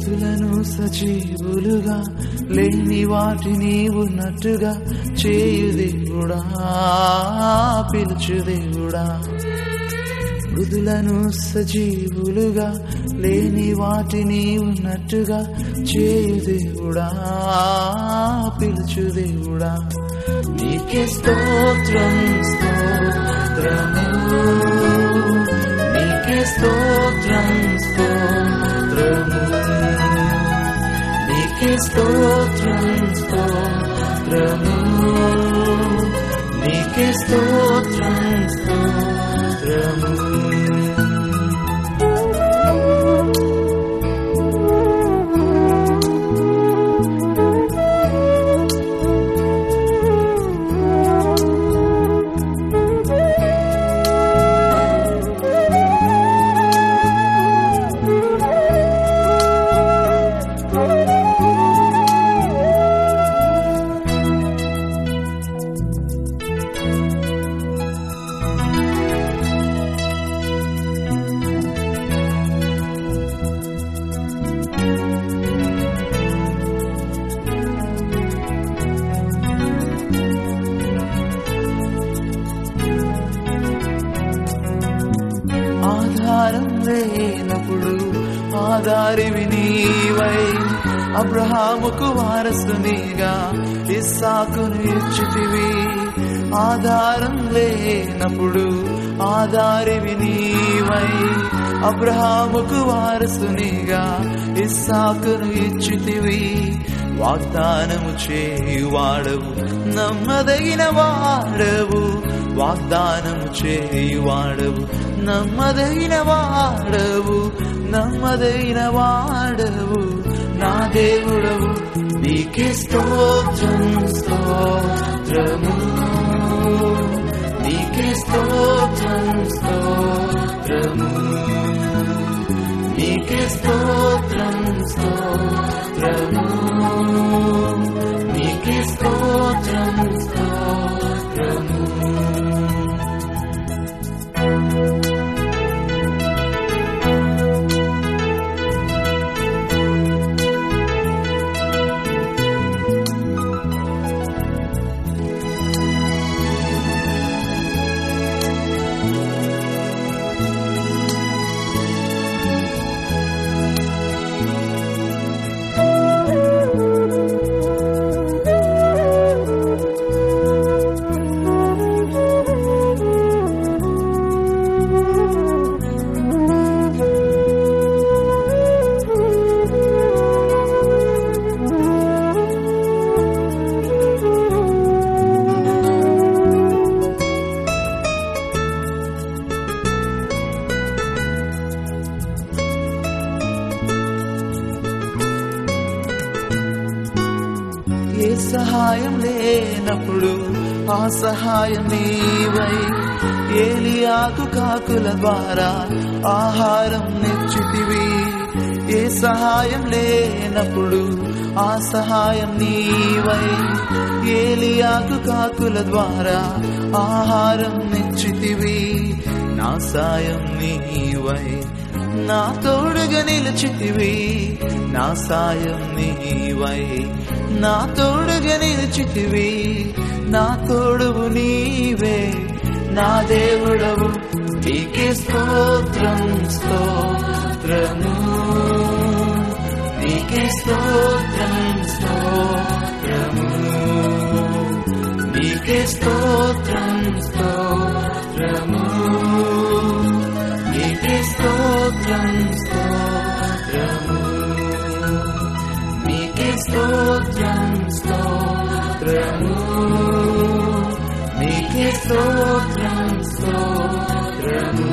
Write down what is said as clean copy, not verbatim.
మృతులను సజీవులుగా లేని వాటిని ఉన్నట్టుగా చేయు దేవుడా, పిలుచు దేవుడా. మృతులను సజీవులుగా లేని వాటిని ఉన్నట్టుగా చేయు దేవుడా, పిలుచు దేవుడా. నీకే స్తోత్రం స్తోత్రము, నీకే స్తోత్రం స్తోత్రము, నీకే స్తోత్రం స్తోత్రము, నీకే స్తోత్రం స్తోత్రము. ఆధారం లేనప్పుడు ఆధారివి నీవై అబ్రహాముకు వారసునిగా ఇస్సాకును ఇచ్చితివి. ఆధారం లేనప్పుడు ఆధారివి నీవై అబ్రహాముకు వారసునిగా ఇస్సాకును ఇచ్చితివి. వాగ్దానము చేయువాడవు, నమ్మదగిన వాడవు, వాగ్దానము చేయువాడవు, నమ్మదగిన వాడవు, నమ్మదగిన వాడవు, నా దేవుడవు. నీకే స్తోత్రం స్తోత్రము, నీకే స్తోత్రం స్తోత్రము, నీకే స్తోత్రం స్తోత్రము, నీకే స్తోత్రం స్తోత్రము. ఏ సహాయం లేనప్పుడు ఆ సహాయం నీవై ఏలియాకు కాకుల ద్వారా ఆహారం నిచ్చితివి. ఏ సహాయం లేనప్పుడు ఆ సహాయం నీవై ఏలియాకు కాకుల ద్వారా ఆహారం నిచ్చితివి. నా సాయం నీవై నా తోడుగా నిలిచితివి, నా సాయం నీవై నా తోడుగా నిలిచితివి. నా తోడువు నీవే, నా దేవుడవు. నీకే స్తోత్రం స్తోత్రము, నీకే స్తోత్రం స్తోత్రము, నీకే స్తోత్రం స్తోత్రము, నీకే స్తోత్రం స్తోత్రము, నీకే స్తోత్రం స్తోత్రము, నీకే స్తోత్రం స్తోత్రము.